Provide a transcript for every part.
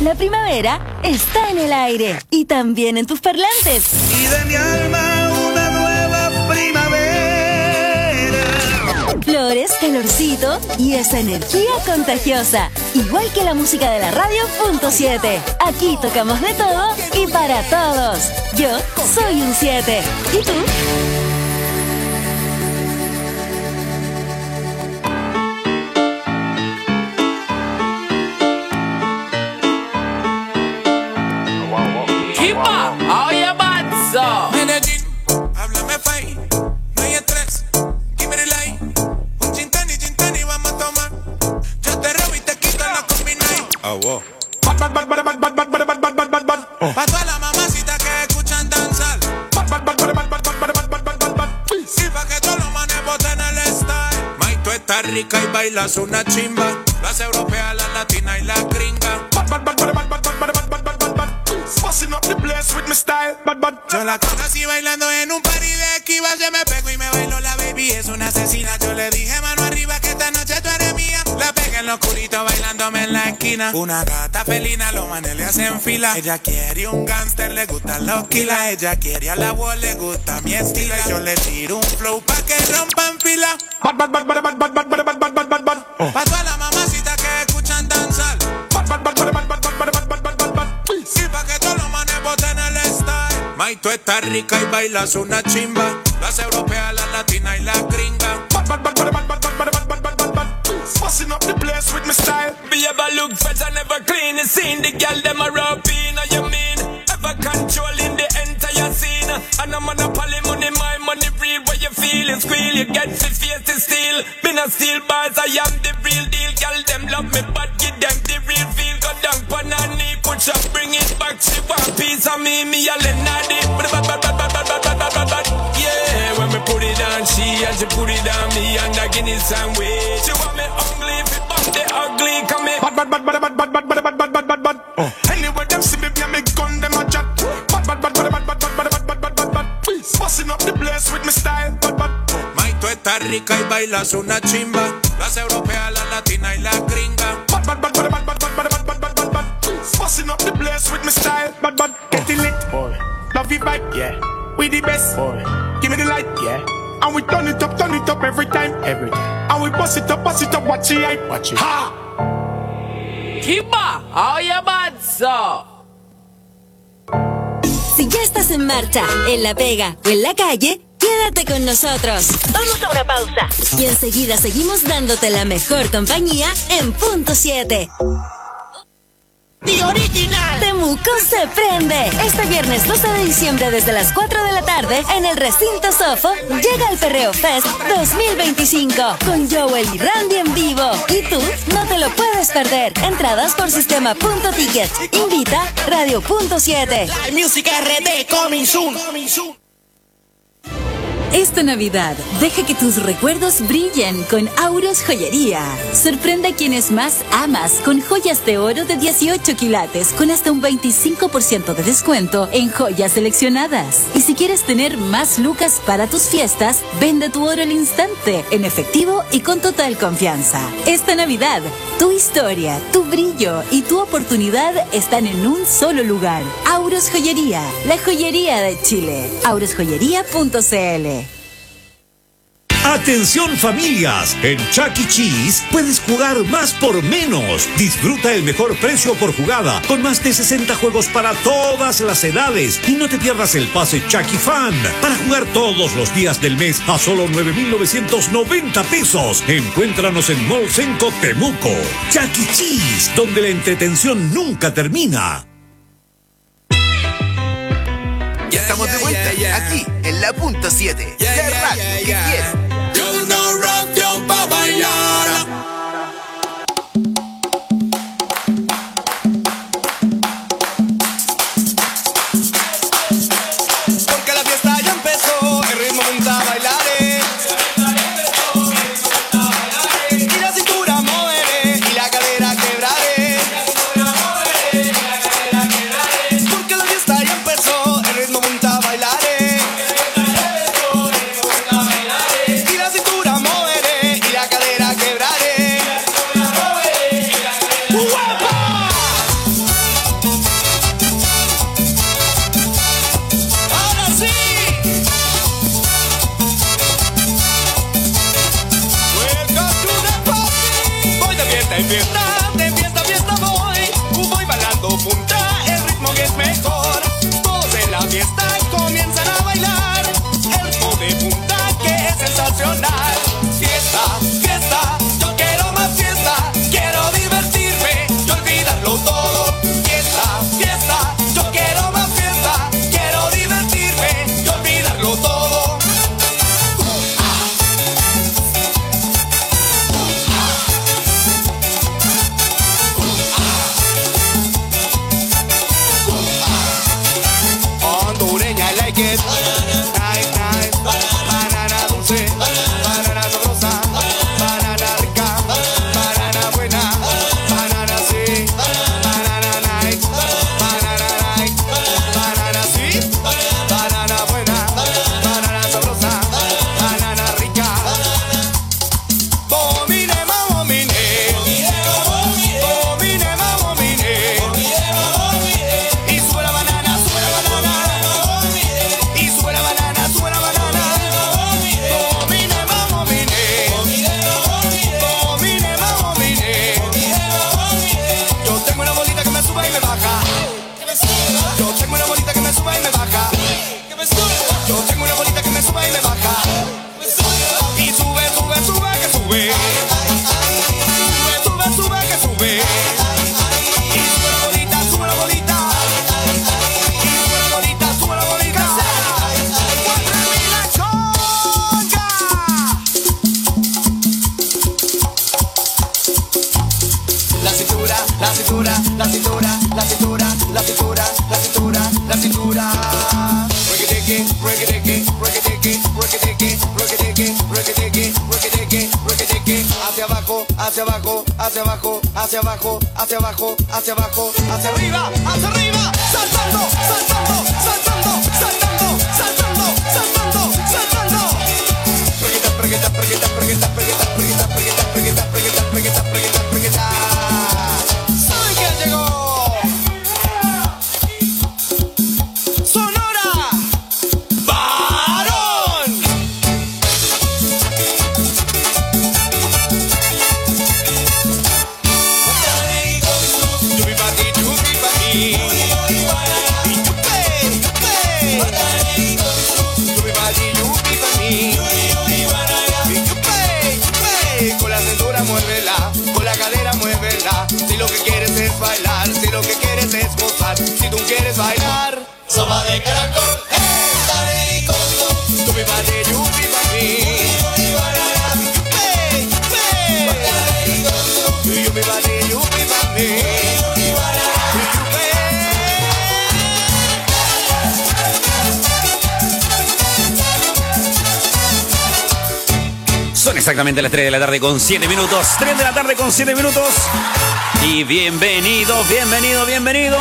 La primavera está en el aire y también en tus parlantes. Y de mi alma una nueva primavera. Flores, calorcito y esa energía contagiosa. Igual que la música de la radio .7. Aquí tocamos de todo y para todos. Yo soy un 7. ¿Y tú? Medellín, háblame fine, no hay estrés, give me the light. Un gin tonic, vamos a tomar. Yo te robo y te quito la combination. Ah, wow. Pa' todas las mamacitas que escuchan danzar. Y pa' que todos los manes boten el style. May, tú estás rica y bailas una chimba. Las europeas, las latinas y las gringas. Busting up the place with my style, yo la conocí bailando en un party de Esquiva. Yo me pego y me bailo, la baby es una asesina. Yo le dije mano arriba que esta noche tú eres mía. La pegué en lo oscurito bailándome en la esquina. Una gata felina, los manes le hacen fila. Ella quiere un gangster, le gustan los kilas. Ella quiere a la voz, le gusta mi estilo. Yo le tiro un flow pa' que rompan fila. Pa' todas las mamacitas que escuchan danzar. Y pa' que todos los manes boten el style. May, tú estás rica y bailas una chimba. Las europeas, las latinas y las gringas. Busting up the place with my style. Be ever look fresh and never clean. You seen the girl them a rapping, you mean? Ever controlling the entire scene. And I'm on a poly money, my money real. Where you feeling squeal, you get 6 feet to steal. Been a steel bars, I am the real deal. Girl them love me, but give them the real feel. Go down, panani, push up, bring it back. She want piece of me a Lenadi. Yeah, when me put it on she and she put it on me. And I give it some way. She want me ugly, if it bump the ugly, come in. Anyway, them see me, me gun, them a chat. Busting up the place with my style. May, tú estás rica y bailas una chimba. Las europeas, las latinas y las gringas. Busting up the place with my style. Getting lit, boy. Love you back, yeah. We the best, boy. Give me the light, yeah. And we turn it up every time. And we bust it up, watch it, watch it. Ha! Kiba, how you bad, so? Si ya estás en marcha, en la pega o en la calle, quédate con nosotros. Vamos a una pausa. Y enseguida seguimos dándote la mejor compañía en punto 7. The Original. Temuco se prende. Este viernes 12 de diciembre desde las 4 de la tarde en el recinto Sofo llega el Perreo Fest 2025 con Joel y Randy en vivo. Y tú no te lo puedes perder. Entradas por sistema Punto Ticket. Invita Radio Punto 7. La música RD coming soon. Esta Navidad, deja que tus recuerdos brillen con Auros Joyería. Sorprende a quienes más amas con joyas de oro de 18 quilates con hasta un 25% de descuento en joyas seleccionadas. Y si quieres tener más lucas para tus fiestas, vende tu oro al instante, en efectivo y con total confianza. Esta Navidad, tu historia, tu brillo y tu oportunidad están en un solo lugar. Auros Joyería, la joyería de Chile. aurosjoyería.cl. Atención familias, en Chuck E. Cheese puedes jugar más por menos. Disfruta el mejor precio por jugada con más de 60 juegos para todas las edades y no te pierdas el pase Chuck E. Fan para jugar todos los días del mes a solo 9,990 pesos. Encuéntranos en Mall Senco Temuco. Chuck E. Cheese, donde la entretención nunca termina. Ya estamos de vuelta, aquí en la punto 7. La radio que quieres. Yo no rock yo pa' bailar. Porque la fiesta ya empezó, el ritmo monta a bailar. Y la cintura moveré y la cadera quebraré. Porque la fiesta ya empezó, el ritmo monta a bailar. fiesta en fiesta, de fiesta a fiesta voy bailando punta, el ritmo que es mejor. Todos en la fiesta comienzan a bailar, el ritmo de punta que es sensacional. Fiesta, fiesta, yo quiero más fiesta, quiero divertirme y olvidarlo todo. Fiesta, fiesta, yo quiero más fiesta, quiero divertirme y olvidarlo todo. Hondureña, I like it. Nice, nice. Banana dulce, banana sabrosa, banana rica, banana buena, banana sí, banana nice, banana sí, banana buena, banana sabrosa, banana rica. Bomine, mamomine, bomine, mamomine. Y sube la banana, sube la banana. Y sube la banana, sube la banana. Domine, mamomine. Domine, mamomine. Yo tengo una bolita que me sube y me baja. Yo tengo una bolita que me sube y me baja. Yo tengo una bolita que me sube y me baja. Y sube, sube, sube, que sube. Sube, sube, sube, que sube. Y sube la bolita, sube la bolita. Y sube la bolita, sube la bolita. ¡Muéstrame la chonga! La cintura, la cintura, la cintura, la cintura, la cintura, la cintura, la cintura. Rocky-dicky, rocky-dicky, rocky-dicky, rocky-dicky, rocky-dicky, rocky-dicky, rocky-dicky, rocky-dicky. Hacia abajo, hacia abajo, hacia abajo, hacia abajo, hacia abajo, hacia abajo, hacia arriba, saltando, saltando, saltando, saltando, saltando, saltando, saltando. Preguita, preguita, preguita, preguita, preguita, preguita, preguita, preguita, preguita, preguita, preguita, preguita. ¿Saben quién llegó? Sonora Varón. Yupi pa' ti, yupi pa' ti. Y yupe, yupe. Yupi pa' ti, yupi pa' mí. Y yupe, yupe. Con la cintura muévela, con la cadera muévela. Si lo que quieres es bailar, si lo que quieres es gozar, si tú quieres bailar, sopa de caracol. Yupi pa' ti, yupi pa' mí. Yupe, yupe. Yupi pa' ti, yupi pa' mí. Son exactamente las 3 de la tarde con 7 minutos. 3 de la tarde con 7 minutos. Y bienvenido, bienvenido, bienvenido.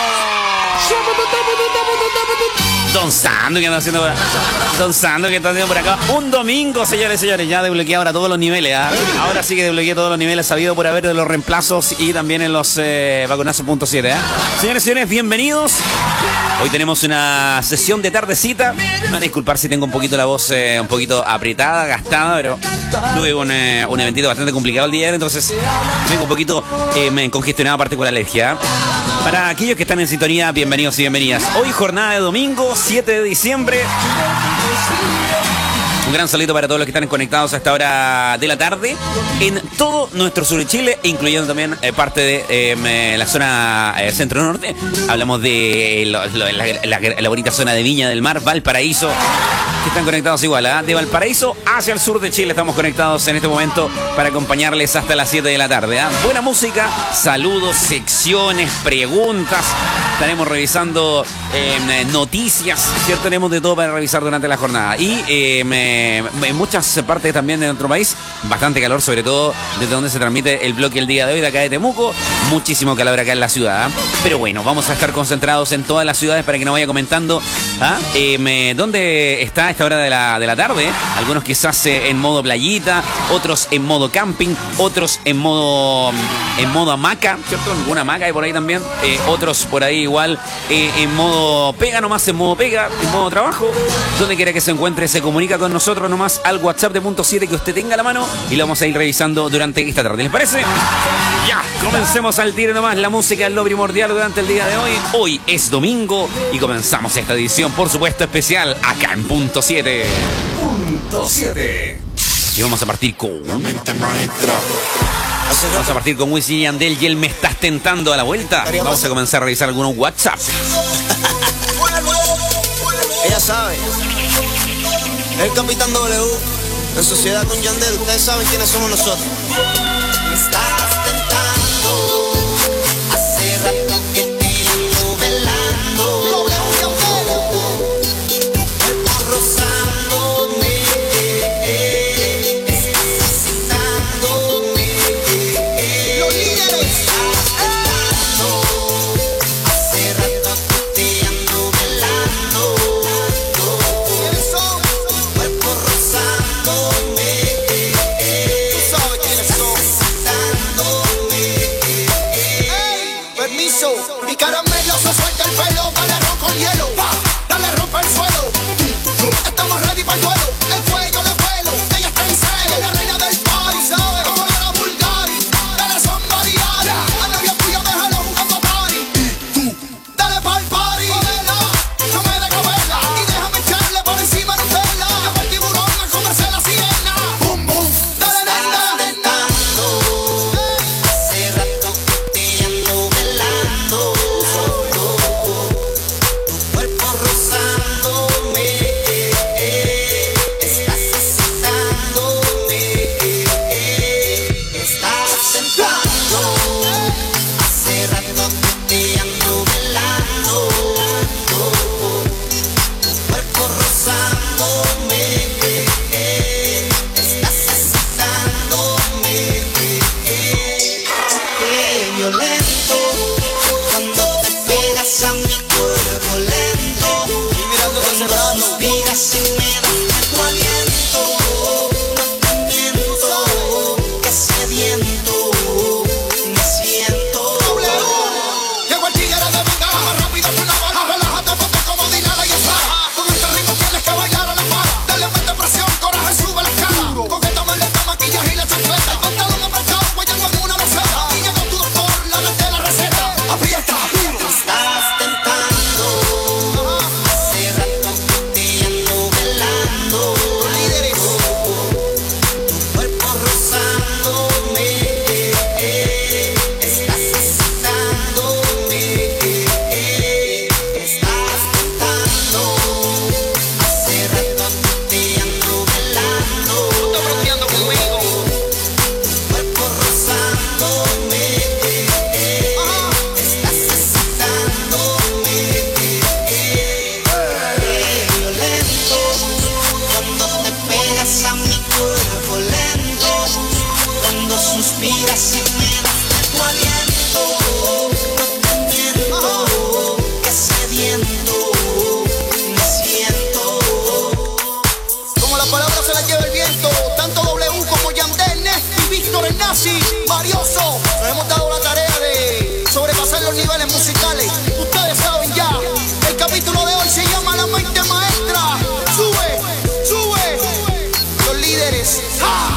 Don Sando, ¿qué anda haciendo por acá? Don Sando, ¿qué está haciendo por acá? Un domingo, señores y señores. Ya desbloqueé ahora todos los niveles. ¿Ah? Ahora sí que desbloqueé todos los niveles sabido por haber de los reemplazos y también en los vacunazos.7. ¿Eh? Señores y señores, bienvenidos. Hoy tenemos una sesión de tardecita. Me van a disculpar si tengo un poquito la voz un poquito apretada, gastada, pero tuve un eventito bastante complicado el día de ayer, entonces vengo un poquito congestionado aparte con la alergia. Para aquellos que están en sintonía, bienvenidos y bienvenidas. Hoy jornada de domingo, 7 de diciembre. Un gran saludo para todos los que están conectados a esta hora de la tarde en todo nuestro sur de Chile, incluyendo también parte de la zona centro-norte. Hablamos de la bonita zona de Viña del Mar, Valparaíso, que están conectados igual, ¿eh? De Valparaíso hacia el sur de Chile estamos conectados en este momento para acompañarles hasta las 7 de la tarde. ¿Eh? Buena música, saludos, secciones, preguntas. Estaremos revisando noticias, ¿cierto? Tenemos de todo para revisar durante la jornada. Y en muchas partes también de nuestro país, bastante calor, sobre todo desde donde se transmite el bloque el día de hoy, de acá de Temuco. Muchísimo calor acá en la ciudad. ¿Eh? Pero bueno, vamos a estar concentrados en todas las ciudades para que nos vaya comentando dónde está esta hora de la tarde. Algunos quizás en modo playita, otros en modo camping, otros en modo hamaca, ¿cierto? Alguna hamaca hay por ahí también. Otros por ahí igual en modo pega nomás, en modo pega, en modo trabajo. Donde quiera que se encuentre, se comunica con nosotros nomás al WhatsApp de punto 7 que usted tenga a la mano y lo vamos a ir revisando durante esta tarde. ¿Les parece? Ya, comencemos al tiro nomás. La música es lo primordial durante el día de hoy. Hoy es domingo y comenzamos esta edición, por supuesto, especial acá en punto 7. Punto 7. Y vamos a partir con Wisin y Yandel y él me estás tentando a la vuelta. Vamos a comenzar a revisar algunos WhatsApp. Ella sabe. El Capitán W. En sociedad con Yandel. Ustedes saben quiénes somos nosotros. Me estás tentando. Hace rato que te ando velando. Rozándome. Estás excitándome. Los líderes. Hace rato que te ando velando. ¿Quiénes son? Cuerpo rozándome. Tú sabes quiénes son. Excitándome. Permiso. Mi caramelo se suelta el pelo. Dale ron con hielo. Dale rompe el suelo. Estamos ready para el duelo. El cuello de pelo. Ella está en celo. La reina del party, ¿sabes? Como la Bulgari. Dale somebody. A la novia tuya déjalo jugando a party. Dale pa'l party. Modela, no me dejo verla. Y déjame echarle por encima Nutella. Llevo el tiburón a comerse la sirena. Boom, boom. Dale, nena. Hace rato que te ando velando. Tu cuerpo rozándome. Estás excitándome. Estás tentando. Hace rato que te ando velando. Tu cuerpo rozándome. Estás excitándome. Qué violento cuando te pegas a mi cuerpo lento. Cuando suspiras y me das tu aliento. No te miento, que sediento me siento. Llegó el tigre de bengala, más rápido que una bala. Relájate, ponte como Dinara y Sara. Con este ritmo tienes que bailar a la para. Dale mete presión, coraje, sube la escala. Con esta maleta, maquillaje y la chancleta. Pantalón apretado, guayando en una loseta. Y llegó tu doctor, la de la receta. Aprieta, estás tentando. Hace rato que te ando velando. Líderes. Tu cuerpo rozándome. Estás excitándome. Estás tentando. Hace rato que te ando velando. Tú estás broteando conmigo. Tu cuerpo rozándome. Estás excitándome. Violento cuando te pegas a mi cuerpo lento. Cuando suspiras y me das tu aliento. No te miento, que sediento me siento. Como la palabra se la lleva el viento, tanto W como Yandel, Nesti, Víctor, el Nazi, Marioso, nos hemos dado la tarea de sobrepasar los niveles musicales. Ustedes saben ya, el capítulo de hoy se llama La Mente Maestra. Sube, sube, los líderes. ¡Ja!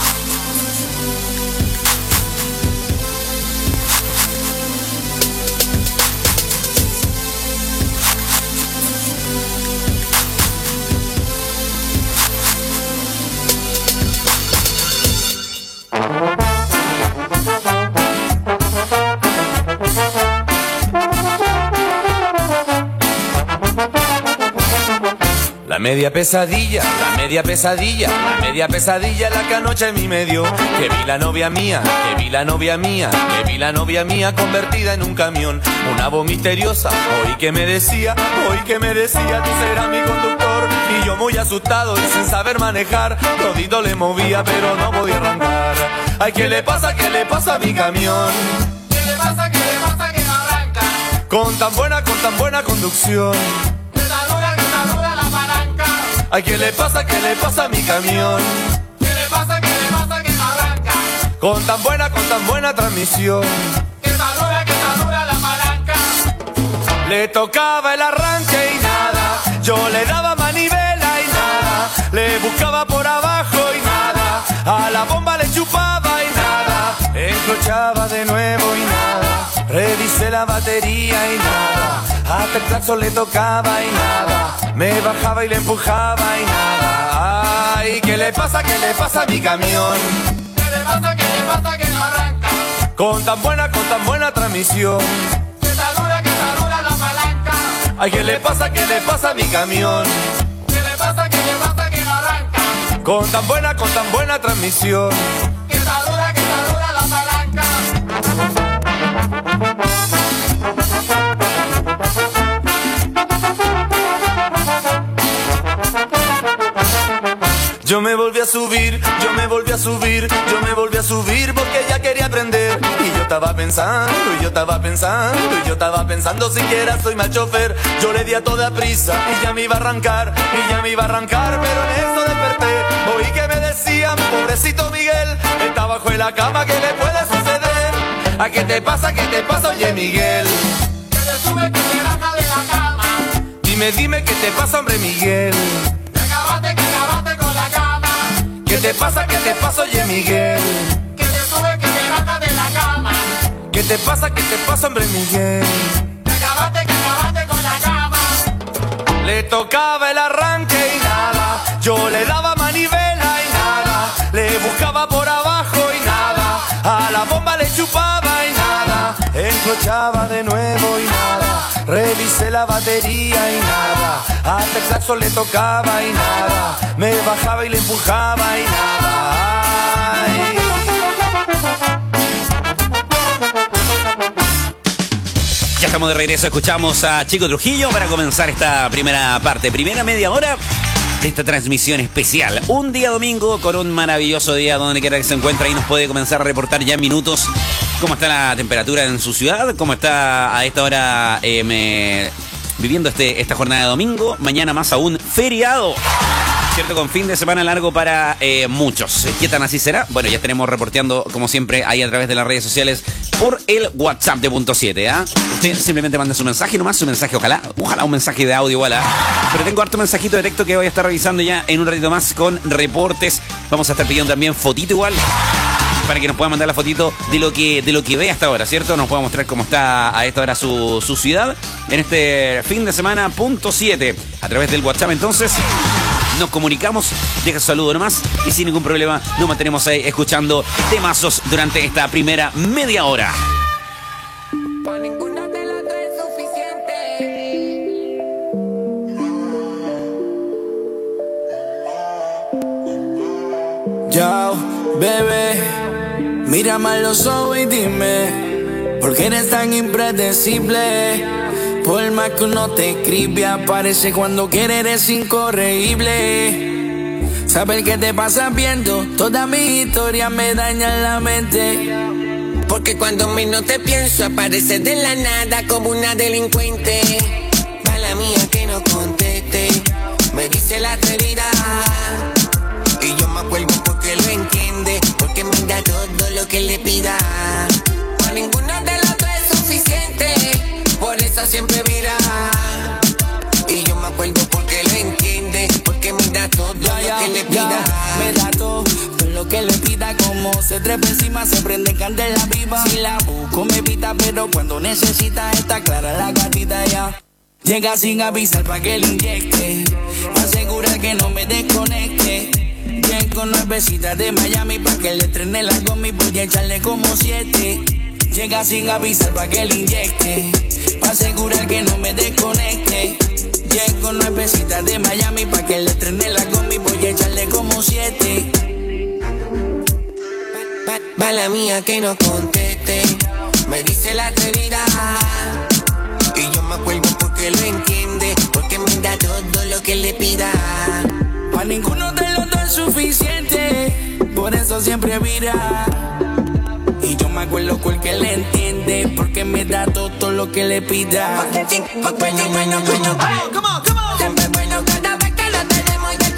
La media pesadilla, la media pesadilla, la media pesadilla la que anoche en mi medio. Que vi la novia mía, que vi la novia mía, que vi la novia mía convertida en un camión. Una voz misteriosa, hoy que me decía, tú serás mi conductor. Y yo muy asustado y sin saber manejar, todito le movía pero no podía arrancar. Ay, ¿qué le pasa a mi camión? ¿Qué le pasa que no arranca? Con tan buena conducción. Que saluda la palanca. Ay, ¿qué le pasa a mi camión? ¿Qué le pasa que no arranca? Con tan buena transmisión. Que está dura la palanca. Le tocaba el arranque y nada, yo le daba manivela y nada, le buscaba por abajo y nada, a la bomba le chupaba y nada, encrochaba de nuevo y nada, revisé la batería y nada, hasta el claxon le tocaba y nada, me bajaba y le empujaba y nada. Ay, ¿qué le pasa a mi camión? ¿Qué le pasa que no arranca? Con tan buena transmisión. Que está dura la palanca. Ay, ¿qué le pasa a mi camión? ¿Qué le pasa que no arranca? Con tan buena transmisión. Que está dura la palanca. Yo me volví a subir porque ella quería aprender. Y yo estaba pensando siquiera soy mal chofer. Yo le di a toda prisa y ya me iba a arrancar, pero en eso desperté. Oí que me decían, pobrecito Miguel, está bajo en la cama, ¿qué le puede suceder? ¿A qué te pasa, oye Miguel? Que te sube, que te baja de la cama. Dime, ¿qué te pasa, hombre Miguel? Que acabaste con la cama. ¿Qué te pasa, oye Miguel? Que te sube, que te baja de la cama. ¿Qué te pasa, hombre Miguel? Que acabaste con la cama. Le tocaba el arranque y nada, yo le daba manivela y nada, le buscaba por abajo y nada, a la bomba le chupaba y nada, encrochaba de nuevo y nada, revisé la batería y nada, hasta el claxon le tocaba y nada, me bajaba y le empujaba y nada. Ay. Ya estamos de regreso, escuchamos a Chico Trujillo para comenzar esta primera media hora de esta transmisión especial. Un día domingo con un maravilloso día donde quiera que se encuentre. Ahí nos puede comenzar a reportar ya en minutos cómo está la temperatura en su ciudad, cómo está a esta hora viviendo esta jornada de domingo. Mañana más aún feriado, ¿cierto? Con fin de semana largo para muchos. ¿Qué tan así será? Bueno, ya estaremos reporteando como siempre ahí a través de las redes sociales por el WhatsApp de Punto 7, ¿ah? Usted simplemente manda su mensaje nomás, su mensaje, ojalá un mensaje de audio igual, ¿ah? Pero tengo harto mensajito de texto que voy a estar revisando ya en un ratito más con reportes. Vamos a estar pidiendo también fotito igual, para que nos pueda mandar la fotito de lo que ve hasta ahora, ¿cierto? Nos pueda mostrar cómo está a esta hora su ciudad en este fin de semana. Punto 7, a través del WhatsApp entonces. Nos comunicamos, deja su saludo nomás y sin ningún problema nos mantenemos ahí escuchando temazos durante esta primera media hora. Para ninguna de las dos es suficiente. Yo, bebé, mírame a los ojos y dime, ¿por qué eres tan impredecible? Por más que uno te escribe, aparece cuando quiere, eres incorregible. Saber qué te pasa viendo, todas mis historias me dañan la mente. Porque cuando menos te pienso, apareces de la nada como una delincuente. Mala mía que no conteste, me dice la atrevida. Y yo me acuerdo porque lo entiende, porque me da todo lo que le pida. Para ninguna de las dos es suficiente, por eso siempre mira. Y yo me acuerdo porque lo entiende, porque me da todo lo que le pida. Me da todo lo que le pida, como se trepa encima, se prende candela viva. Si la busco me evita, pero cuando necesita está clara la gatita ya. Llega sin avisar pa' que le inyecte, pa' asegurar que no me desconecte. Llego nuevecitas de Miami pa' que le trene la goma y voy a echarle como 7. Llega sin avisar pa' que le inyecte, pa' asegurar que no me desconecte. Llego nuevecitas de Miami pa' que le trene la goma y voy a echarle como 7. Mala mía que no conteste, me dice la atrevida. Y yo me acuerdo porque lo entiende, porque me da todo lo que le pida. Pa' ninguno de los dos es suficiente, por eso siempre vira. Y yo me acuerdo porque le entiende, porque me da todo lo que le pida. Bueno, siempre bueno cada vez que lo tenemos y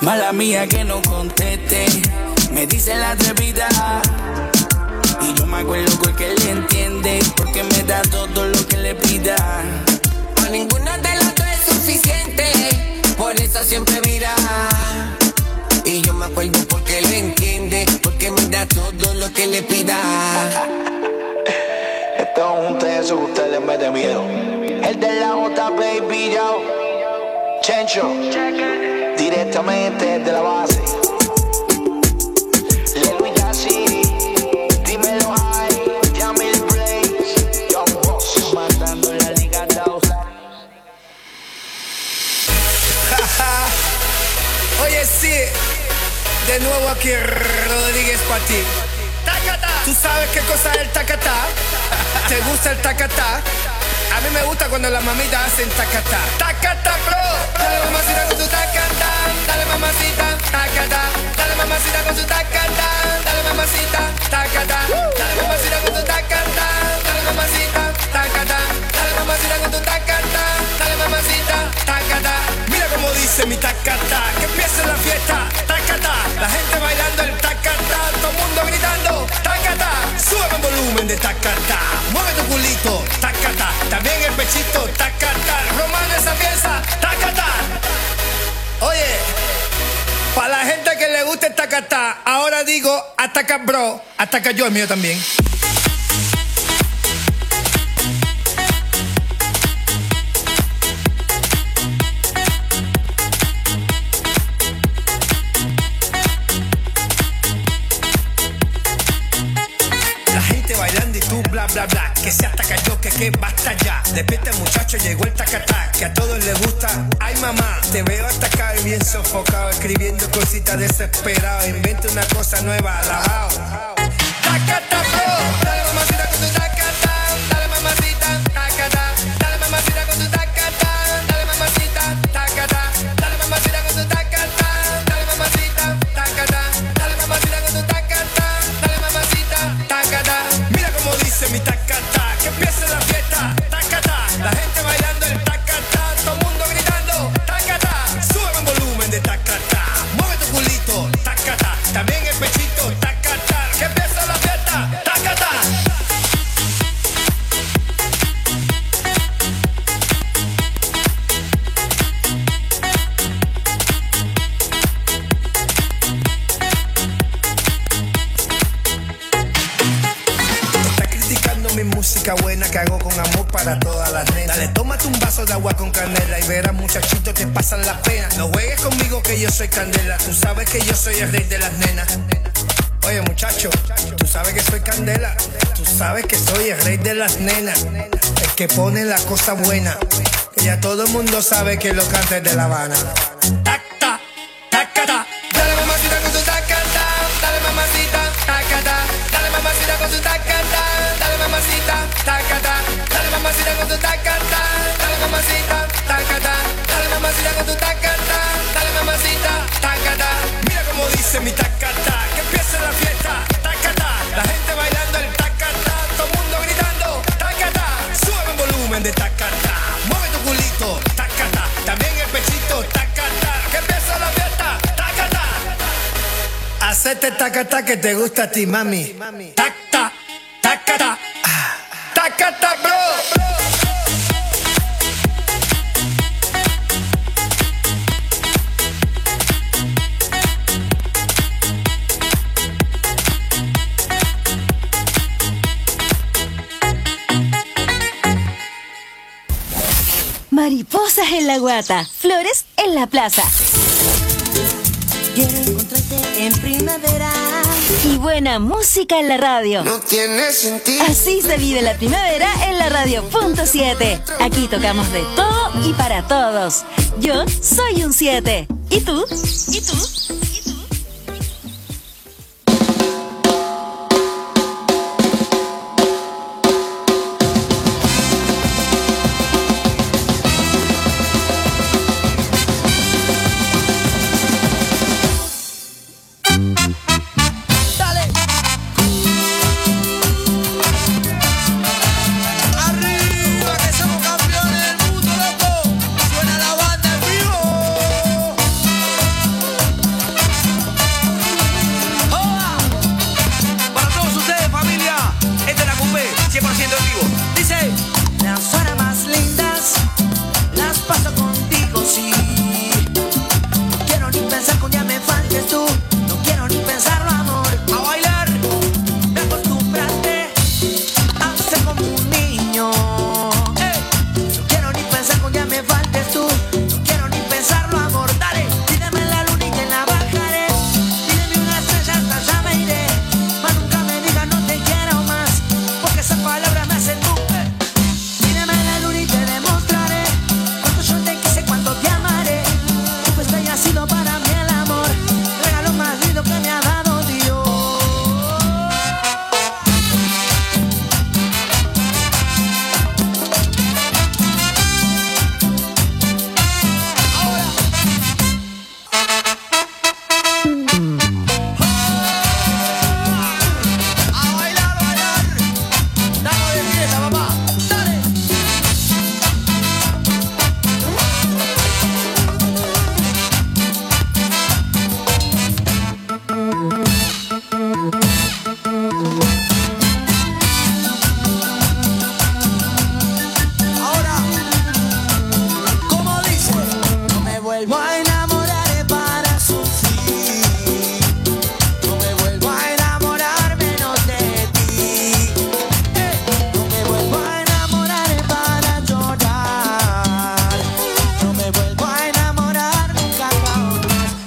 Mala mía que no conteste, me dice la atrevida. Y yo me acuerdo porque él entiende, porque me da todo lo que le pida. A ninguna de las dos es suficiente, por eso siempre mira. Y yo me acuerdo porque él entiende, porque me da todo lo que le pida. Estamos juntos en eso que usted le mete miedo. El de la J, baby, yo. Chencho, directamente desde la base. Lelo y Yassi, dímelo ahí. Yamil Blaze, Young Boss, matando la Liga 2. Oye, sí, de nuevo aquí Rodríguez para ti. ¡Tacata! ¿Tú sabes qué cosa es el tacatá? ¿Te gusta el tacatá? A mí me gusta cuando las mamitas hacen tacatá. ¡Tacatá, bro! Dale mamacita con tu tacatá. Dale mamacita, tacatá. Dale mamacita con tu tacatá. Dale mamacita, tacatá. Dale mamacita con tu tacatá. Dale mamacita, tacatá. Dale mamacita con tu tacatá. Dale mamacita, tacatá. Mira cómo dice mi tacatá. Que empiece la fiesta, tacatá. La gente bailando el tacatá. Todo el mundo gritando, tacatá. Sube el volumen de tacatá. Mueve tu culito, tacatá. También el pechito, tacatá. Romano esa pieza, tacatá. Oye, para la gente que le gusta el tacatá, ahora digo, ataca bro, ataca yo, el mío también. Bailando y tú bla bla bla, que se ataca yo, que basta ya. Despierta muchacho, llegó el tacatá, que a todos les gusta. Ay mamá, te veo atacado y bien sofocado, escribiendo cositas desesperado. Inventa una cosa nueva, alabao. Tacatá bro, dale mamacita con tu tacatá. Dale mamacita, tacatá. Dale mamacita con tu tacatá. Dale mamacita, tacatá. Dale mamacita con tu tacatá. Dale mamacita, tacatá. Dale mamacita con tu tacatá. Dale mamacita, tacatá. Dice mi tacatá, que empiece la fiesta, tacatá. La gente bailando el tacatá, todo el mundo gritando, tacatá. Sube el volumen de tacatá, mueve tu culito, tacatá. También el pechito, tacatá. Que empiece la fiesta, tacatá. Mi música buena que hago con amor para todas las nenas. Dale, tómate un vaso de agua con canela y verás muchachitos que pasan la pena. No juegues conmigo que yo soy candela. Tú sabes que yo soy el rey de las nenas. Oye muchacho, tú sabes que soy candela. Tú sabes que soy el rey de las nenas. El que pone la cosa buena. Que ya todo el mundo sabe que lo canta es de La Habana. Tacta, tacata. Dale mamacita con tu tacata. Dale mamacita, tacata. Dale mamacita con tu tacata. Dale mamacita, tacata. Dale mamacita con tu tacata. Dale mamacita, tacata. Dale mamacita con tu tacata. Dale mamacita, tacata. Mira cómo dice mi tacata. Que empiece la fiesta, tacata. La gente bailando el tacata. Todo el mundo gritando, tacata. Sube el volumen de tacata. Mueve tu culito, tacata. También el pechito, tacata. Que empiece la fiesta, tacata. Hacete tacata que te gusta a ti, mami. Tacata, tacata. Tacata, bro. Mariposas en la guata, flores en la plaza. Quiero encontrarte en primavera. Y buena música en la radio. No tiene sentido. Así se vive la primavera en la radio.7. Aquí tocamos de todo y para todos. Yo soy un 7. ¿Y tú? ¿Y tú?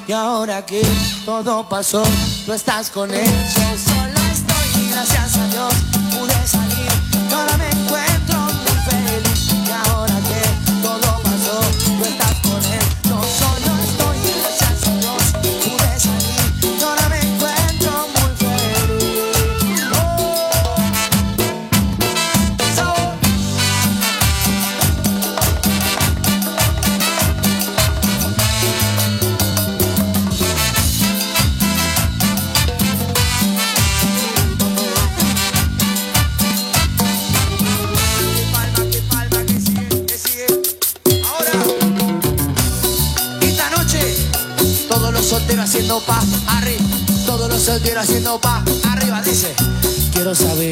Y ahora que todo pasó, tú estás con él. Yo solo estoy y gracias a Dios pude salir. Y ahora me encuentro muy feliz. Y ahora que todo pasó, tú estás con él. Yo solo estoy y gracias a Dios pude salir. Y ahora me encuentro muy feliz. Soltero haciendo pa' arriba, todos los solteros haciendo pa' arriba. Dice, quiero saber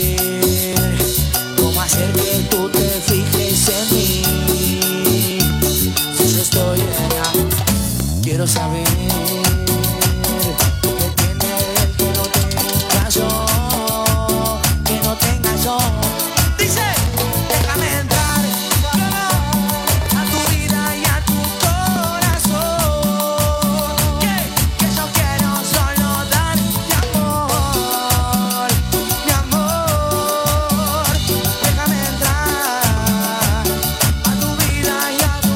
cómo hacer que tú te fijes en mí. Si yo estoy allá, quiero saber qué tiene él que no tenga yo, que no tenga yo. Dice, déjame entrar a tu vida y a tu corazón. Que yo quiero solo dar mi amor, mi amor. Déjame entrar a tu vida y a tu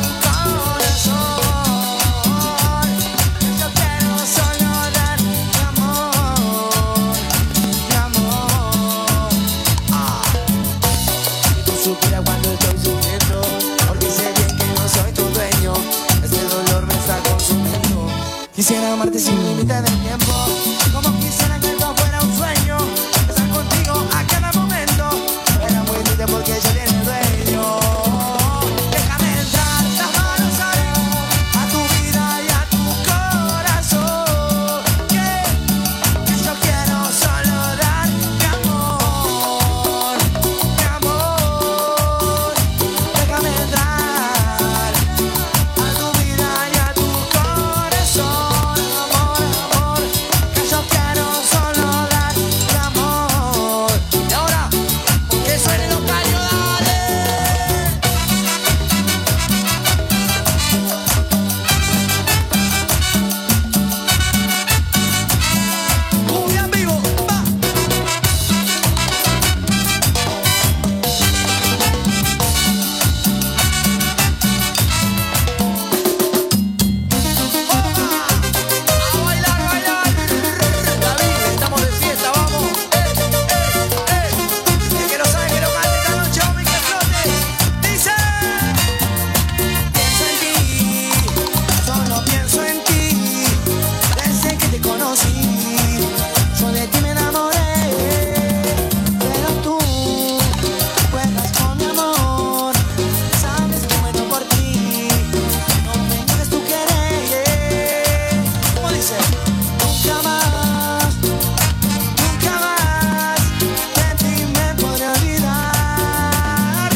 corazón. Que yo quiero solo dar mi amor, mi amor. Si tú supieras cuando estoy sufriendo, porque sé bien que no soy tu dueño, este dolor me está consumiendo. Quisiera amarte sin límite de tiempo, como quisiera que esto fuera un sueño. Estar contigo a cada momento, era muy triste porque ya tiene dueño. Déjame entrar las manos a tu vida y a tu corazón. Que yo quiero solo dar mi amor, mi amor. Déjame entrar a tu vida y a tu corazón, amor, amor. Que yo quiero solo dar mi amor. Y ahora, que suenen los caños, dale. Cumbia en vivo, va. A bailar, bailar. David, estamos de fiesta, vamos. El que no sabe que lo cante esta noche, hombre, que flote. Dice, pienso en ti, solo pienso en ti. Desde que te conocí, yo de ti me enamoré. Pero tú juegas con mi amor, sabes que muero por ti. No me niegues tu querer. Como dice, nunca más de ti me podré olvidar.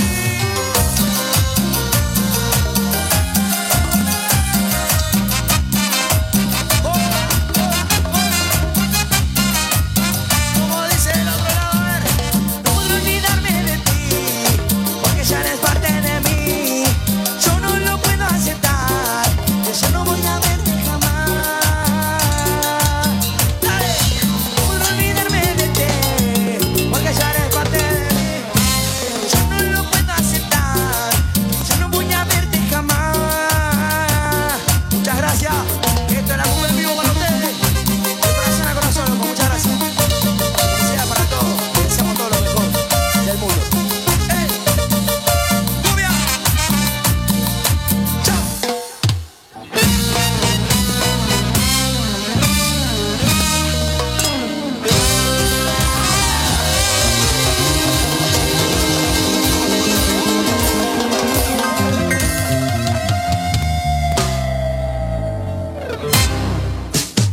Como dice el otro lado, a ver, no puedo olvidarme de ti, porque ya eres parte de mí. Yo no lo puedo aceptar, que yo no voy a verte jamás. Dale, no puedo olvidarme de ti, porque ya eres parte de mí. Yo no lo puedo aceptar, yo no voy a verte jamás. Muchas gracias, esto es la cumbia en vivo para ustedes. De corazón a corazón, loco, muchas gracias. Felicidad para todos, que deseamos todo lo mejor del mundo. ¡Cumbia! ¡Chao!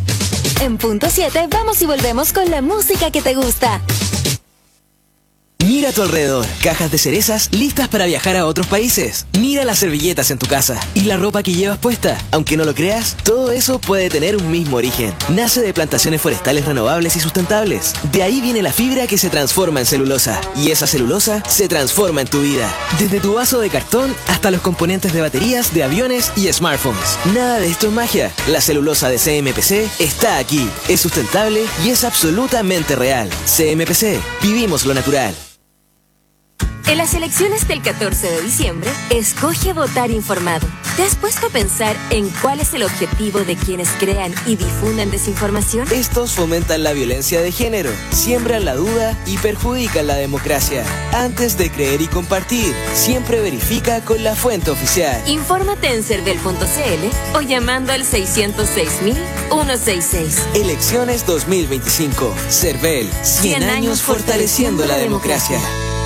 En punto 7 vamos y volvemos con la música que te gusta. Mira a tu alrededor, cajas de cerezas listas para viajar a otros países. Mira las servilletas en tu casa y la ropa que llevas puesta. Aunque no lo creas, todo eso puede tener un mismo origen. Nace de plantaciones forestales renovables y sustentables. De ahí viene la fibra que se transforma en celulosa. Y esa celulosa se transforma en tu vida. Desde tu vaso de cartón hasta los componentes de baterías de aviones y smartphones. Nada de esto es magia. La celulosa de CMPC está aquí. Es sustentable y es absolutamente real. CMPC. Vivimos lo natural. En las elecciones del 14 de diciembre, escoge votar informado. ¿Te has puesto a pensar en cuál es el objetivo de quienes crean y difunden desinformación? Estos fomentan la violencia de género, siembran la duda y perjudican la democracia. Antes de creer y compartir, siempre verifica con la fuente oficial. Infórmate en cervel.cl o llamando al 606.166. Elecciones 2025. Cervel, 100 años fortaleciendo la democracia.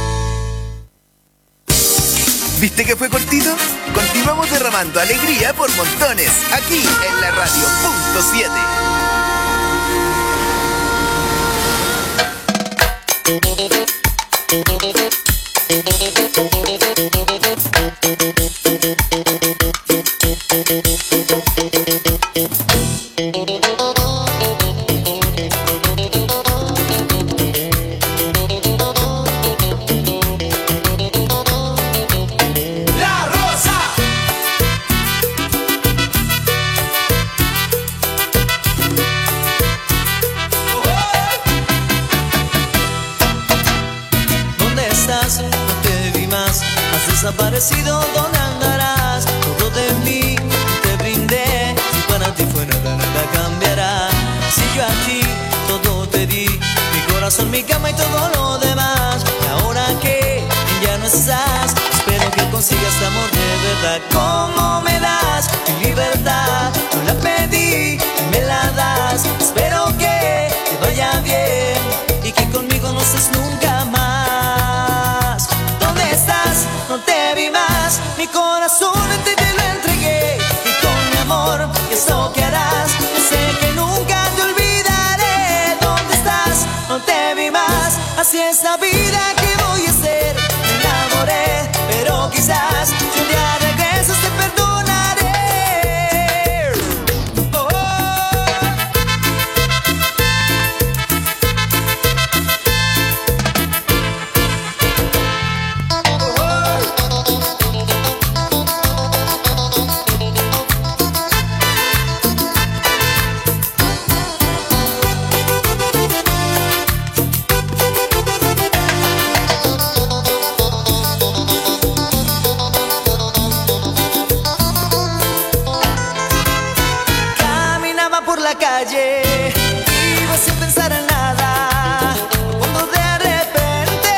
¿Viste que fue cortito? Continuamos derramando alegría por montones, aquí en la radio punto 7. Desaparecido, ¿dónde andarás? Todo de mí te brindé, si para ti fue nada, nada cambiará. Si yo a ti todo te di, mi corazón, mi cama y todo lo demás. Y ahora que ya no estás, espero que consigas amor de verdad. ¿Cómo me das mi libertad? No la pedí y me la das. Espero que te vaya bien y que conmigo no estés nunca más. ¿Dónde estás? No te vi más, mi corazón te lo entregué y con mi amor, ¿qué es lo que harás? Yo sé que nunca te olvidaré. ¿Dónde estás? No te vi más, así es la vida que voy a hacer. Me enamoré, pero quizás si un día regresas te perdonaré. Oh, oh. Calle, iba sin pensar en nada, cuando de repente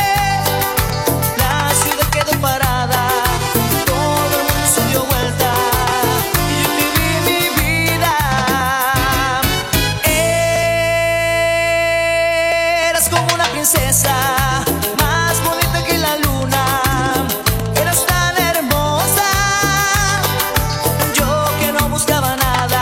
la ciudad quedó parada, todo el mundo se dio vuelta y yo viví mi vida. Eras como una princesa, más bonita que la luna, eras tan hermosa, yo que no buscaba nada.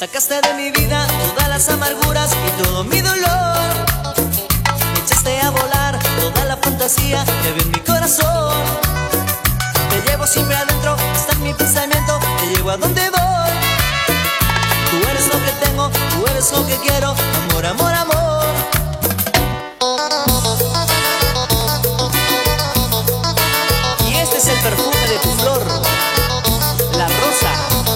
Sacaste de mi vida todas las amarguras y todo mi dolor. Me echaste a volar toda la fantasía que había en mi corazón. Te llevo siempre adentro, está en mi pensamiento, te llevo a donde voy. Tú eres lo que tengo, tú eres lo que quiero, amor, amor, amor. Y este es el perfume de tu flor, la rosa.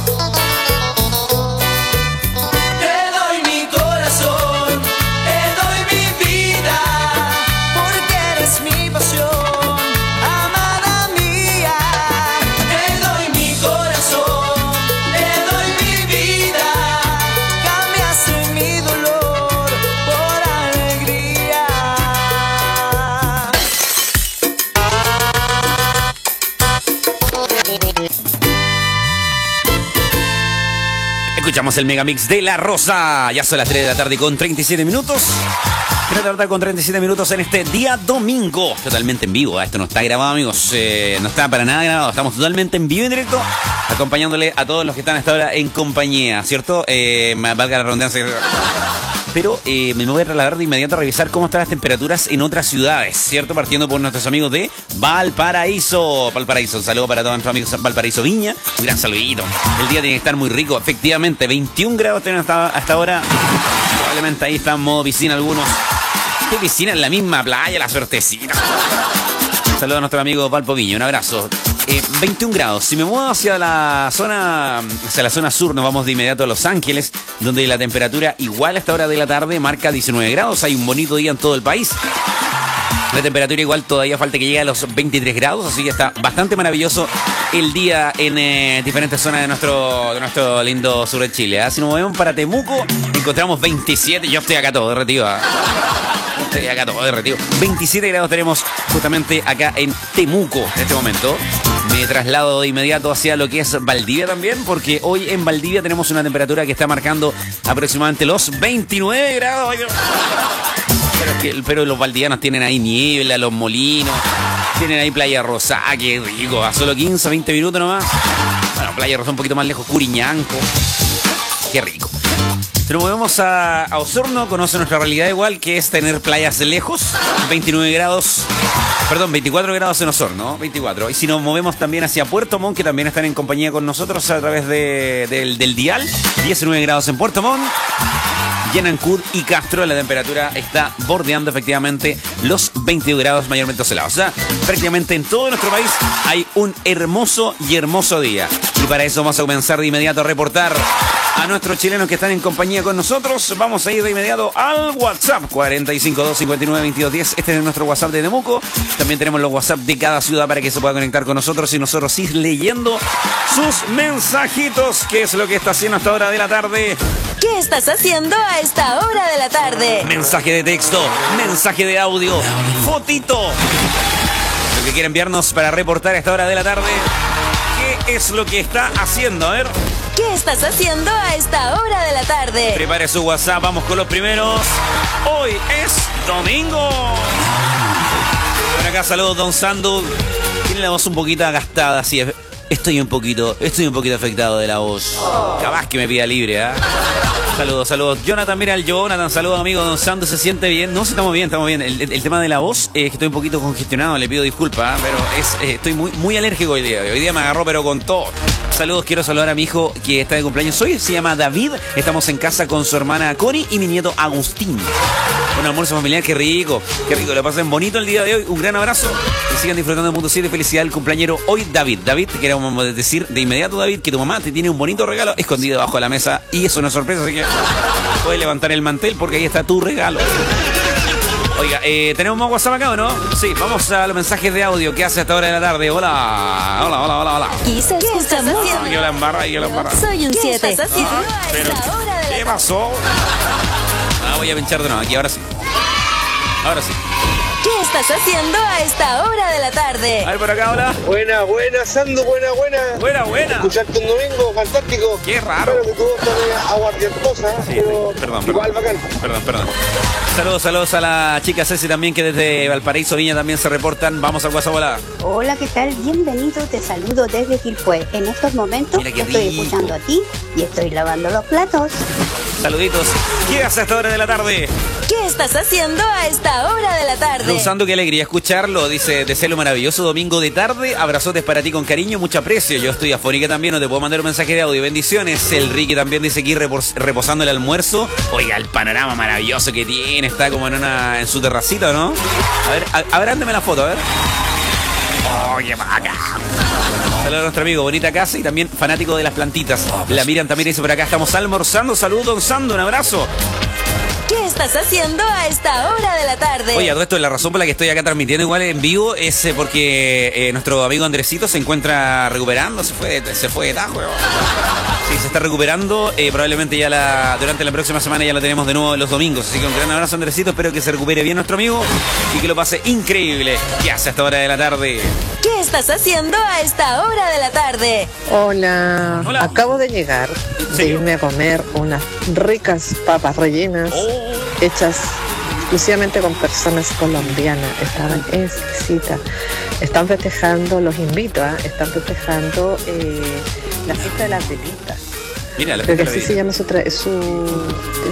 Escuchamos el megamix de La Rosa. Ya son las 3 de la tarde con 37 minutos. 3 de la tarde con 37 minutos en este día domingo. Totalmente en vivo. Esto no está grabado, amigos. No está para nada grabado. Estamos totalmente en vivo y en directo, acompañándole a todos los que están hasta ahora en compañía, ¿cierto? Valga la redundancia. Pero me voy a trasladar de inmediato a revisar cómo están las temperaturas en otras ciudades, ¿cierto? Partiendo por nuestros amigos de Valparaíso. Un saludo para todos nuestros amigos de Valparaíso Viña. Un gran saludito. El día tiene que estar muy rico. Efectivamente, 21 grados tienen hasta ahora. Probablemente ahí está en modo piscina algunos. ¿Qué piscina? En la misma playa, la suertecita. Un saludo a nuestro amigo Valpo Viña. Un abrazo. 21 grados. Si me muevo hacia la zona sur, nos vamos de inmediato a Los Ángeles, donde la temperatura igual a esta hora de la tarde marca 19 grados. Hay un bonito día en todo el país. La temperatura igual todavía falta que llegue a los 23 grados, así que está bastante maravilloso el día en diferentes zonas de nuestro lindo sur de Chile. Si nos movemos para Temuco, encontramos 27. Yo estoy acá todo derretido. Estoy acá todo derretido. 27 grados tenemos justamente acá en Temuco en este momento. Me traslado de inmediato hacia lo que es Valdivia también, porque hoy en Valdivia tenemos una temperatura que está marcando aproximadamente los 29 grados. Pero los valdivianos tienen ahí niebla, los molinos, tienen ahí Playa Rosa, qué rico, a solo 15, 20 minutos nomás. Bueno, Playa Rosa un poquito más lejos, Curiñanco, qué rico. Si nos movemos a Osorno, conoce nuestra realidad igual, que es tener playas lejos, 24 grados en Osorno, 24. Y si nos movemos también hacia Puerto Montt, que también están en compañía con nosotros a través del dial, 19 grados en Puerto Montt. Y en Ancud y Castro la temperatura está bordeando efectivamente los 22 grados mayormente oscilados. O sea, prácticamente en todo nuestro país hay un hermoso día. Y para eso vamos a comenzar de inmediato a reportar a nuestros chilenos que están en compañía con nosotros. Vamos a ir de inmediato al WhatsApp 452592210. Este es nuestro WhatsApp de Temuco. También tenemos los WhatsApp de cada ciudad para que se pueda conectar con nosotros y nosotros ir leyendo sus mensajitos. ¿Qué es lo que está haciendo a esta hora de la tarde? ¿Qué estás haciendo a esta hora de la tarde? Mensaje de texto, mensaje de audio, fotito. Lo que quiere enviarnos para reportar a esta hora de la tarde. ¿Qué es lo que está haciendo? A ver. ¿Qué estás haciendo a esta hora de la tarde? Prepare su WhatsApp, vamos con los primeros. Hoy es domingo. Por acá saludos, don Sandu. Tiene la voz un poquito gastada, así. Estoy un poquito afectado de la voz. Capaz que me pida libre, Saludos. Jonathan, mira el Jonathan, saludos amigo. Don Sandu, ¿se siente bien? No, estamos bien. El tema de la voz es que estoy un poquito congestionado, le pido disculpas, pero estoy muy alérgico hoy día. Hoy día me agarró, pero con todo. Saludos, quiero saludar a mi hijo que está de cumpleaños hoy, se llama David. Estamos en casa con su hermana Cori y mi nieto Agustín. Un almuerzo familiar, qué rico. Le pasen bonito el día de hoy. Un gran abrazo y sigan disfrutando de Mundo 7. Felicidad al cumpleañero hoy, David. David, te queremos decir de inmediato, David, que tu mamá te tiene un bonito regalo escondido debajo de la mesa y es una sorpresa, así que puedes levantar el mantel porque ahí está tu regalo. Oiga, ¿tenemos más WhatsApp acá o no? Sí, vamos a los mensajes de audio que hace a esta hora de la tarde. Hola. Quizás escuchamos. Ay, que la embarra. Soy un 7. ¿Qué estás haciendo a pero, esta hora de la tarde? ¿Qué pasó? Voy a pinchar de nuevo, aquí, ahora sí. ¿Qué estás haciendo a esta hora de la tarde? A ver, por acá, hola. Buena, Sandu, buena. Buena. Escucharte un domingo, fantástico. Qué raro. Claro que tu voz está aguardientosa, Sí, pero perdón. igual bacán. Perdón. Saludos a la chica Ceci también, que desde Valparaíso Viña también se reportan. Vamos al WhatsApp, hola. Hola, ¿qué tal? Bienvenido, te saludo desde Quilpué. En estos momentos Mira qué estoy rico. escuchando a ti y estoy lavando los platos. Saluditos. ¿Qué haces a esta hora de la tarde? ¿Qué estás haciendo a esta hora de la tarde? Usando qué alegría escucharlo. Dice, deseo un maravilloso domingo de tarde. Abrazotes para ti con cariño, mucho aprecio. Yo estoy afónica también, no te puedo mandar un mensaje de audio. Bendiciones. El Ricky también dice aquí reposando el almuerzo. Oiga, el panorama maravilloso que tiene. Está como en su terracita, ¿no? A ver, ándeme la foto, a ver. Oye, vaca. Saludos a nuestro amigo, bonita casa y también fanático de las plantitas. La Miriam también dice por acá, estamos almorzando. Saludos, don Sando, un abrazo. ¿Qué estás haciendo a esta hora de la tarde? Oye, a todo esto, la razón por la que estoy acá transmitiendo igual en vivo es porque nuestro amigo Andresito se encuentra recuperando, se fue de tajo. Sí, se está recuperando, probablemente ya durante la próxima semana ya lo tenemos de nuevo los domingos, así que un gran abrazo, Andresito, espero que se recupere bien nuestro amigo y que lo pase increíble. ¿Qué hace a esta hora de la tarde? ¿Qué estás haciendo a esta hora de la tarde? Hola. Acabo de llegar de irme a comer unas ricas papas rellenas hechas exclusivamente con personas colombianas. Estaban exquisitas. Están festejando, los invito, están festejando la fiesta de las velitas. Mira, la Creo que fiesta de así la se llama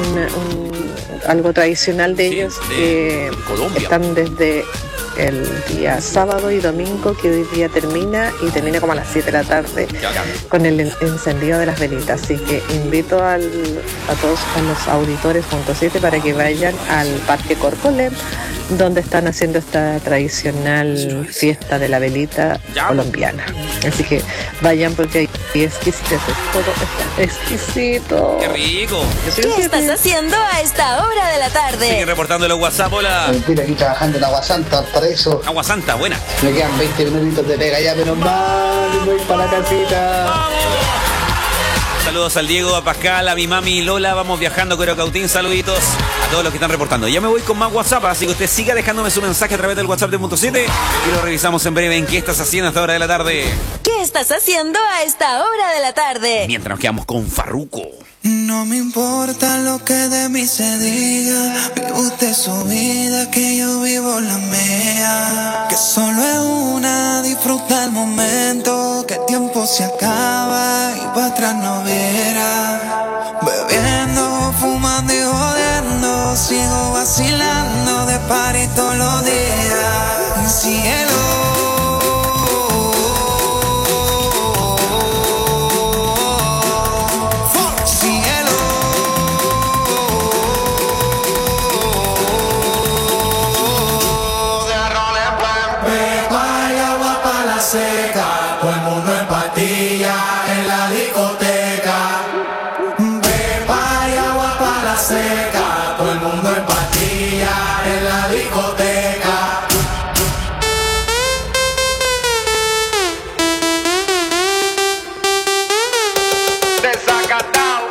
algo tradicional de ellos. Colombia. Están desde el día sábado y domingo, que hoy día termina como a las 7 de la tarde con el encendido de las velitas. Así que invito a todos los auditores .7 para que vayan al Parque Corcolem, donde están haciendo esta tradicional fiesta de la velita colombiana. Así que vayan porque hay exquisitos, todo está exquisito. ¡Qué rico! ¿Qué estás haciendo a esta hora de la tarde? Sigue reportando los WhatsApp, hola. Mentira, aquí trabajando en Agua Santa, para eso. Agua Santa, buena. Me quedan 20 minutitos de pega ya, menos mal, y voy para la casita. Saludos al Diego, a Pascal, a mi mami Lola. Vamos viajando, Coro Cautín. Saluditos a todos los que están reportando. Ya me voy con más WhatsApp, así que usted siga dejándome su mensaje a través del WhatsApp de .7 y lo revisamos en breve. ¿En qué estás haciendo a esta hora de la tarde? ¿Qué estás haciendo a esta hora de la tarde? Mientras nos quedamos con Farruko. No me importa lo que de mí se diga, vive usted su vida, que yo vivo la mía. Que solo es una, disfruta el momento, que el tiempo se acaba y para atrás no viera. Bebiendo, fumando y jodiendo, sigo vacilando de party todos los días. Cielo. Seca, todo el mundo en patilla en la discoteca. Beba y agua para la seca, todo el mundo en patilla en la discoteca. Desacatado.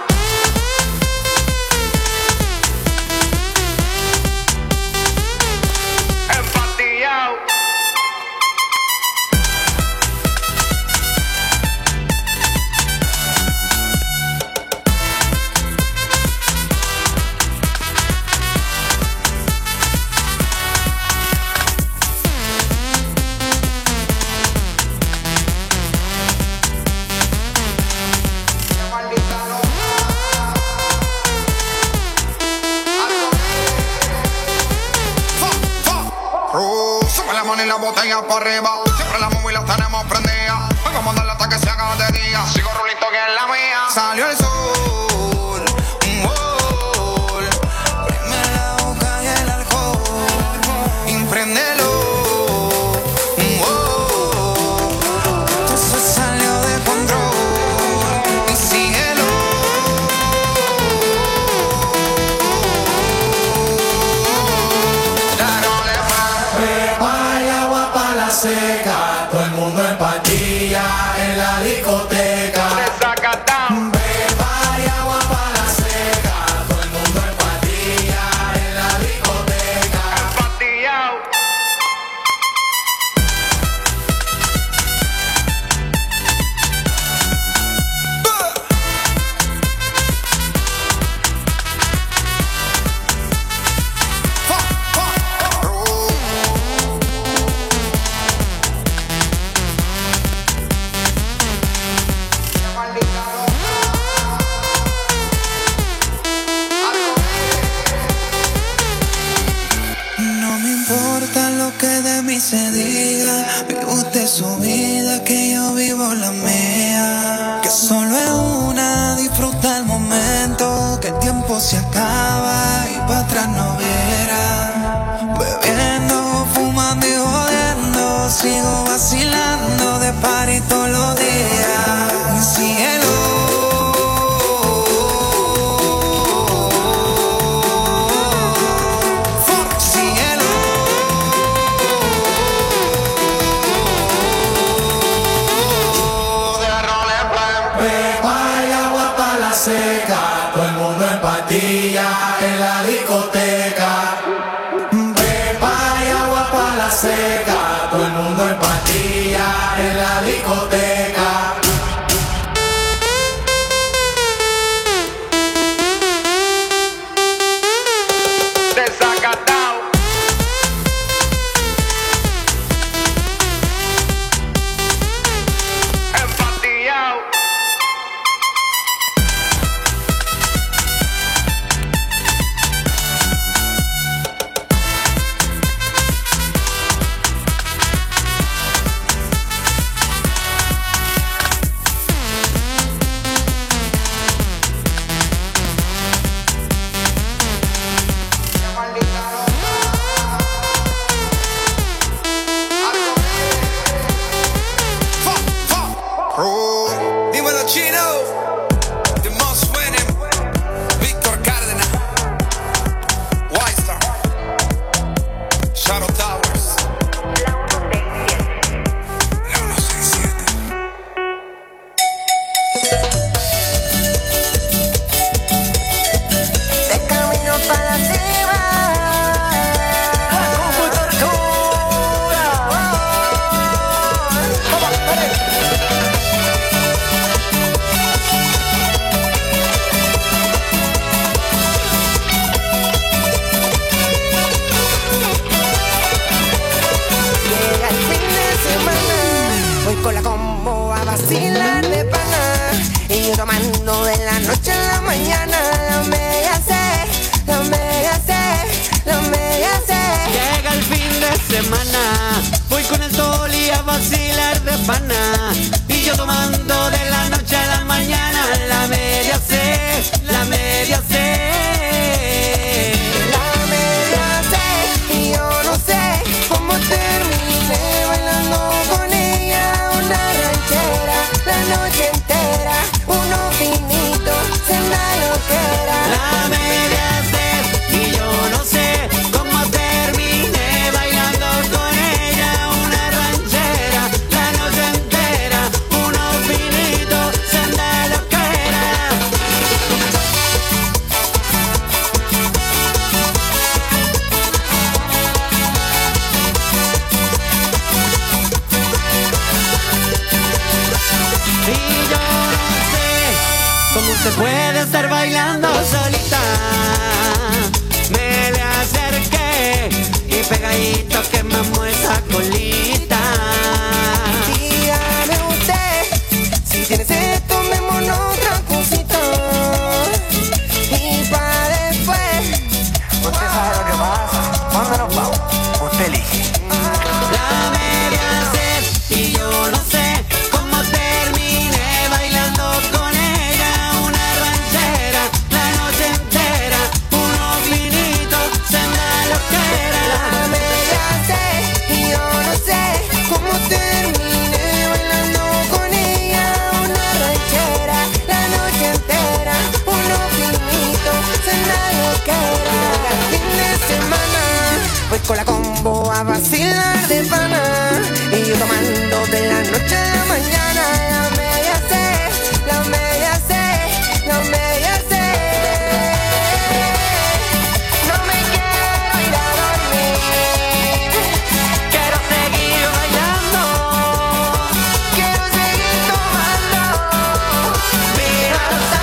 Empatillado. Sube la mano y la botella para arriba. Siempre la móvil la tenemos prendida. Vengo a mandarla hasta que se haga de día. Sigo rulito que es la mía. Salió el sol. Prime la hoja y el alcohol. Impréndelo. Todo se salió de control. Y síguelo. Beba y agua para la seca, todo el mundo en patilla en la discoteca. Beba ni se diga. Vive usted su vida, que yo vivo la mía. Que solo es una, disfruta el momento. Que el tiempo se acaba y para atrás no verá. Bebiendo, fumando y jodiendo, sigo vacilando de party todos los días. Cielo. En la discoteca, pepa y agua pa' la seca, todo el mundo en patilla en la discoteca. Desacatao. Empatillao. Dímelo, Chino. The most winning. Víctor Cárdenas. Whitestar. Shadow Towers. La 167. De camino para la cima. Con la combo a vacilar de pana y yo tomando de la noche a la mañana. La media C, la media C, la media C. Llega el fin de semana, voy con el Toli a vacilar de pana y yo tomando de la noche a la mañana. La media C, la media C. La media C y yo no sé cómo terminé bailando con ella. La noche entera, uno finito, cena loquera. La media C y yo no sé cómo terminé bailando con ella. Una ranchera, la noche entera, uno finito, cena loquera. Y yo no sé cómo se puede estar bailando solita. Me le acerqué y pegadito quemamos esa colita. Dígame usted, si tienes esto, tomémonos otra cosita. Y para después, Usted sabe lo que pasa. ¿Cuándo nos vamos? Usted elige. La media C y yo no sé cómo terminé bailando con ella. Una ranchera, la noche entera, uno finito, senda loquera. la media C y yo no sé cómo terminé bailando con ella. Una ranchera, la noche entera, uno finito, cena loquera. El fin de semana, voy con la combo a vacilar de pana y yo tomando de la noche a la mañana. La media C, la media C, la media C. No me quiero ir a dormir, Quiero seguir bailando, quiero seguir tomando, mira hasta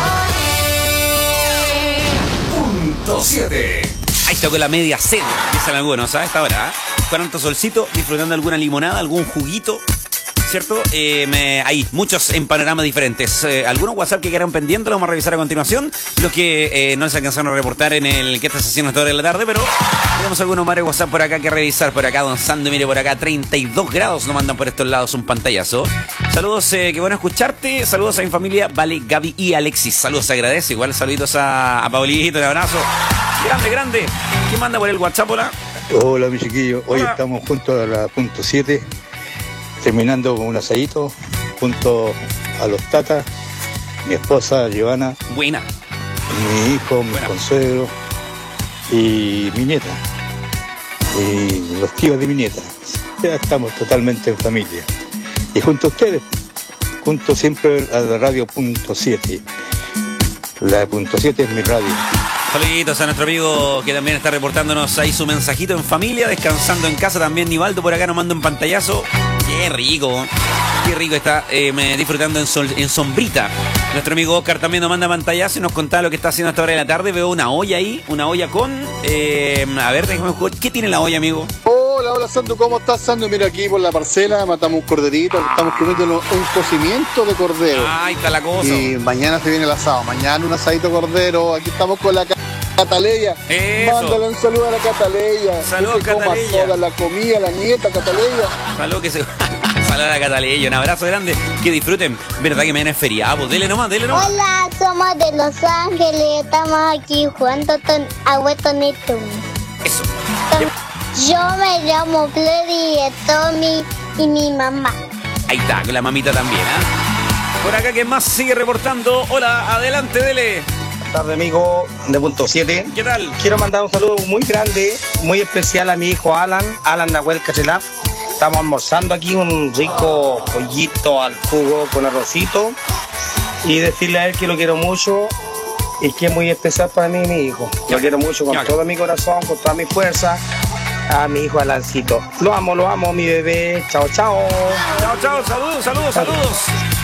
morir. Punto 7. Ahí está con la media cena, dicen algunos, ¿sabes? Esta hora, ¿eh? Con tanto solcito, disfrutando alguna limonada, algún juguito. ¿cierto? Hay muchos en panoramas diferentes. Algunos WhatsApp que quedaron pendientes, los vamos a revisar a continuación. Los que no se alcanzaron a reportar en el que estás haciendo esta hora de la tarde, pero tenemos algunos más de WhatsApp por acá que revisar. Por acá, don Sandy, mire, por acá 32 grados nos mandan por estos lados un pantallazo. Saludos, qué bueno escucharte. Saludos a mi familia, Vale, Gaby y Alexis. Saludos, se agradece. Igual saluditos a Paulito, un abrazo. Grande, grande. ¿Quién manda por el WhatsApp, hola? Hola, mi chiquillo. Hoy estamos juntos a la punto 7, terminando con un asadito, junto a los tatas, mi esposa, Giovanna. Buena. Mi hijo, mi consuegro y mi nieta. Y los tíos de mi nieta. Ya estamos totalmente en familia. Y junto a ustedes, junto siempre a la radio punto 7. La punto 7 es mi radio. Saluditos a nuestro amigo que también está reportándonos ahí su mensajito en familia, descansando en casa también. Nivaldo por acá nos manda un pantallazo. Qué rico está disfrutando en sombrita. Nuestro amigo Oscar también nos manda pantallazo y nos contaba lo que está haciendo a esta hora de la tarde. Veo una olla ahí, una olla con... a ver, déjame jugar. ¿Qué tiene la olla, amigo? Hola, Sandu, ¿cómo estás, Sandu? Mira, aquí por la parcela matamos un corderito, estamos comiendo un cocimiento de cordero. Ahí está la cosa. Y mañana se viene el asado, mañana un asadito cordero. Aquí estamos con la Cataleya. Eso. Mándale un saludo a la Cataleya. Saludos, Cataleya. Toda la comida, la nieta, Cataleya. Saludos que se... Saludos a la Cataleya, un abrazo grande. Que disfruten. Verdad que mañana es feriado. Dele nomás. Hola, somos de Los Ángeles. Estamos aquí jugando a Huetonito. Eso. Yo me llamo Freddy, Tommy y mi mamá. Ahí está, con la mamita también, ¿eh? Por acá, ¿quién más sigue reportando? Hola, adelante, dele. Buenas tardes, amigo de punto 7. ¿Qué tal? Quiero mandar un saludo muy grande, muy especial a mi hijo Alan Nahuel Cachelaf. Estamos almorzando aquí un rico pollito al jugo con arrocito. Y decirle a él que lo quiero mucho y que es muy especial para mí y mi hijo. Lo quiero mucho con todo mi corazón, con toda mi fuerza. A mi hijo Alancito. Lo amo, mi bebé. Chao. Chao, saludos.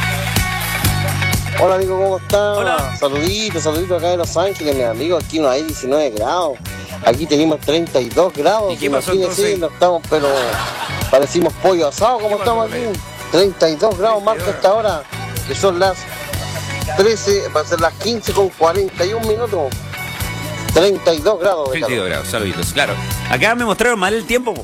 Hola, amigo, ¿cómo estás? Hola. Saluditos acá de Los Ángeles, mi amigo. Aquí no hay 19 grados. Aquí tenemos 32 grados. ¿Y qué pasó entonces? No estamos, pero parecimos pollo asado como estamos aquí. 32 grados marca esta hora, que son las 13, va a ser las 15 con 41 minutos. 32 grados. 32 grados, saluditos, claro. Acá me mostraron mal el tiempo.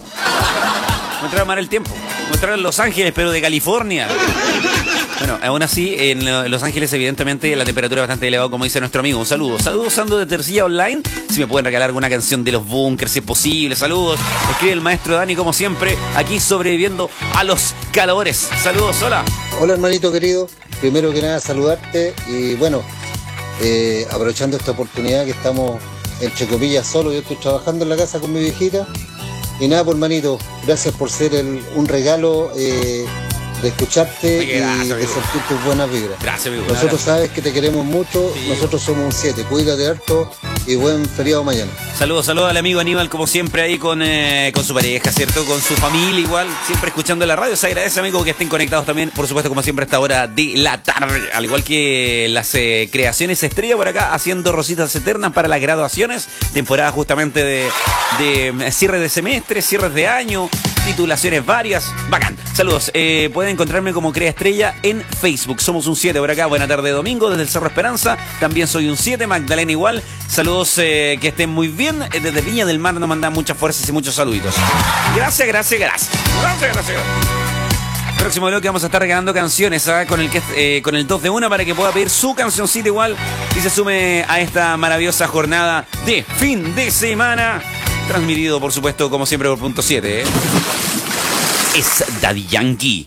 Mostraron Los Ángeles, pero de California. Bueno, aún así, en Los Ángeles, evidentemente, la temperatura es bastante elevada, como dice nuestro amigo. Un saludo. Saludos, Sando de Tercilla Online. Si me pueden regalar alguna canción de los Bunkers, si es posible. Saludos. Escribe el maestro Dani, como siempre, aquí sobreviviendo a los calores. Saludos, hola. Hola, hermanito querido. Primero que nada, saludarte. Y bueno, aprovechando esta oportunidad que estamos, entre comillas, solos. Yo estoy trabajando en la casa con mi viejita. Y nada, pues, hermanito, gracias por ser un regalo de escucharte y de sentir tus buenas vibras. Gracias, amigo. Nosotros sabes que te queremos mucho, sí. Nosotros somos un 7, cuídate harto y buen feriado mañana. Saludos al amigo Aníbal, como siempre, ahí con su pareja, ¿cierto? Con su familia igual, siempre escuchando la radio. Se agradece, amigo, que estén conectados también, por supuesto, como siempre, a esta hora de la tarde. Al igual que las creaciones estrella por acá, haciendo rositas eternas para las graduaciones, temporada justamente de cierre de semestre, cierres de año, titulaciones varias. Bacán. Saludos. Pueden encontrarme como Crea Estrella en Facebook. Somos un 7 por acá. Buena tarde, domingo, desde el Cerro Esperanza. También soy un 7, Magdalena igual. Saludos, que estén muy bien. Desde Viña del Mar nos mandan muchas fuerzas y muchos saluditos. Gracias. Próximo bloque vamos a estar regalando canciones, ¿sabes? Con el 2 de 1 para que pueda pedir su cancioncita igual y se sume a esta maravillosa jornada de fin de semana. Transmitido, por supuesto, como siempre, por punto 7. Es Daddy Yankee.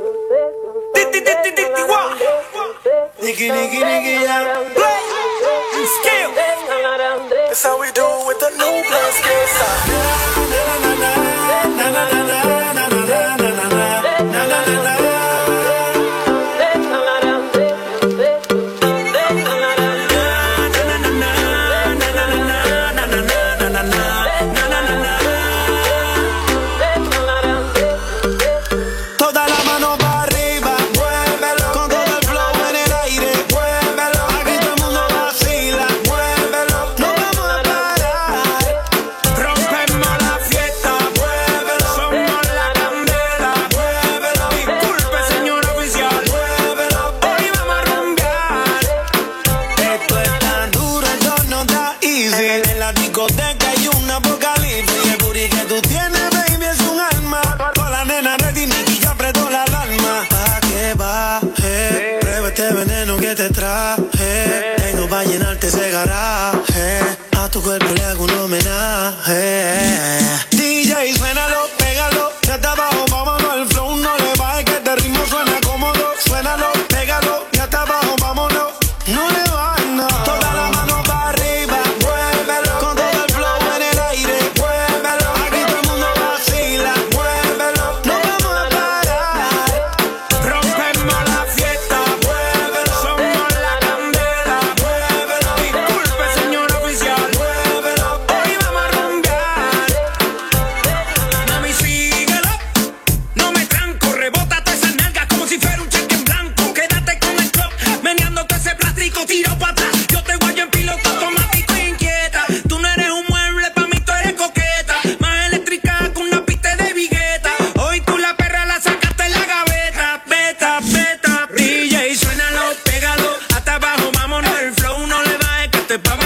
That's how we do with the new traje. Tengo pa' llenarte ese garaje. A tu cuerpo le hago un homenaje. DJ, suénalo, pégalo. Ya está abajo, vámonos al flow. No le bajes que este ritmo suena cómodo. Suénalo, pégalo. Ya está abajo, vámonos. No le bajes nada. Toda la mano para arriba. Muévelo. Con todo el flow en el aire. Muévelo. Aquí todo el mundo vacila. Muévelo. No vamos a parar. Rompemos la fiesta. Muévelo. Somos la candela. Muévelo. Disculpe, señor oficial. Muévelo. Hoy vamos a rumbear. Mami, síguelo. No me tranco. Rebótate esa nalga como si fuera un cheque en blanco. Quédate con el club. Meneándote ese plástico. Tiro para atrás. Yo te guayo en piloto automático e inquieta. Tú no eres un mueble, pa' mí tú eres coqueta. Más eléctrica que una pista de vigueta. Hoy tú la perra la sacaste en la gaveta. Beta, beta. DJ, suénalo, pégalo. Hasta abajo, vámonos el flow. No le bajes que te pa'